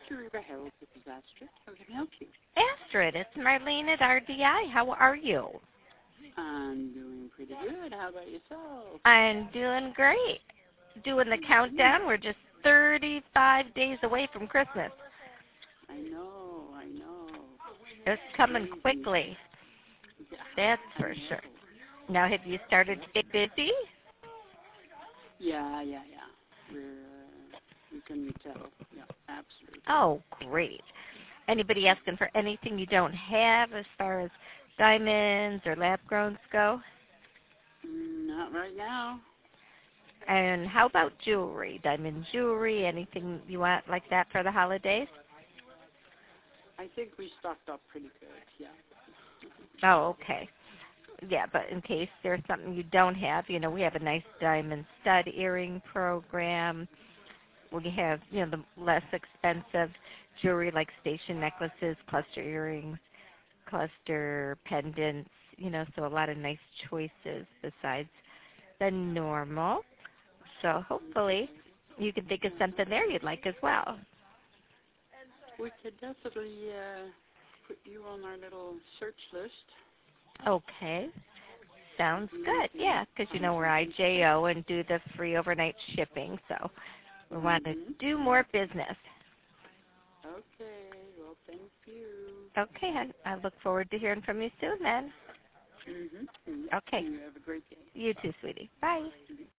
River Herald. This is Astrid. How can I help you? Astrid, it's Marlene at RDI. How are you? I'm doing pretty good. How about yourself? I'm doing great. Doing the countdown. We're just 35 days away from Christmas. I know. It's coming Crazy. quickly. Yeah, That's for sure. Now, have you started to get busy? Yeah. You can tell. Yeah, absolutely. Oh, great. Anybody asking for anything you don't have as far as diamonds or lab-growns go? Not right now. And how about jewelry? Diamond jewelry, anything you want like that for the holidays? I think we stocked up pretty good. Yeah. Oh, okay. Yeah, but in case there's something you don't have, we have a nice diamond stud earring program. We have, the less expensive jewelry like station necklaces, cluster earrings, cluster pendants, so a lot of nice choices besides the normal. So hopefully you can think of something there you'd like as well. We could definitely put you on our little search list. Okay. Sounds good, yeah, because we're IJO and do the free overnight shipping, so we want to do more business. Okay, well, thank you. Okay, I look forward to hearing from you soon then. Mm-hmm. Okay. You have a great day. You too, sweetie. Bye.